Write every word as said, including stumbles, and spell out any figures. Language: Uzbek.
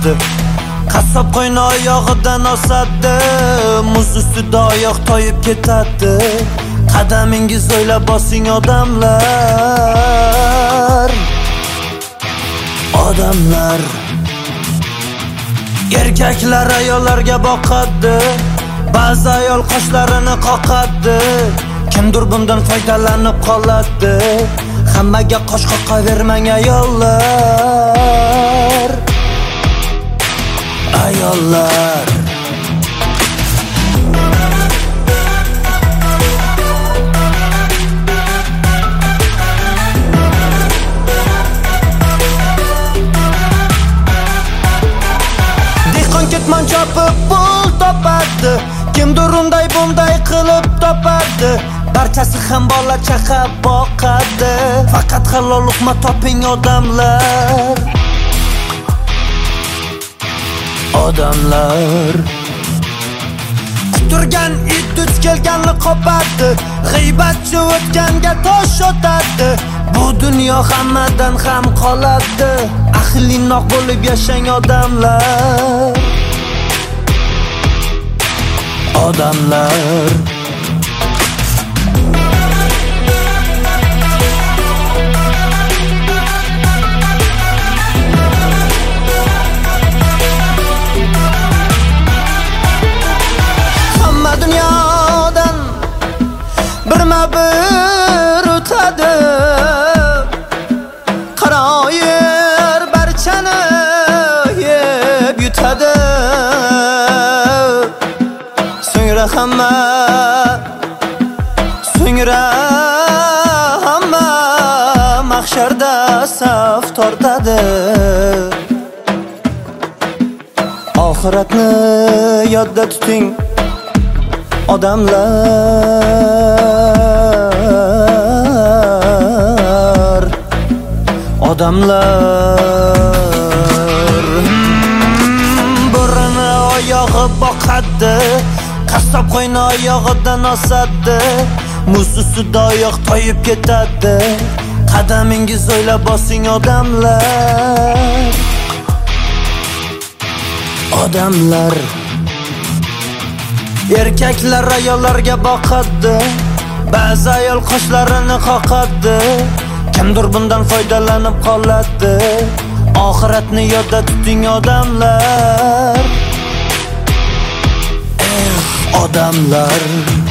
boqadi. Qassob qo'yni oyog'idan osadi, muz ustida oyoq toyib ketadi. Qadamingiz o'ylab bosing odamlar. Odamlar erkaklar ayollarga boqadi, ba'zi ayol qoshlarini qoqadi. Kimdir bundan foydalanib qoladi. Hammaga qosh qoqavermang ayollar. Ayollar dehqon ketmon chopib pul topadi, kimdir unday bunday qilib topadi. Barchasi ham bola chaqa boqadi. Faqat halol luqma toping odamlar. Odamlar quturgan it duch kelganni qopadi, g'iybatchi o'tganga tosh otadi. Bu dunyo hammadan ham qoladi. Ahlinnoq bo'lib yashang odamlar. Odamlar dunyodan birma-bir o'tadi. Qaroyir barchani yeb yutadi. So'ngra hamma so'ngra hamma mahsharda saf tortadi. Oxiratni yodda tuting odamlar. Odamlar bo'rini oyog'i boqadi, qassob qo'yni oyog'idan osadi. Muz ustida oyoq toyib ketadi. Qadamingiz o'ylab bosing odamlar. Odamlar erkaklar ayollarga boqadi, ba'zi ayol qoshlarini qoqadi. Kimdir bundan foydalanib qoladi. Oxiratni yodda tuting odamlar. Eh, odamlar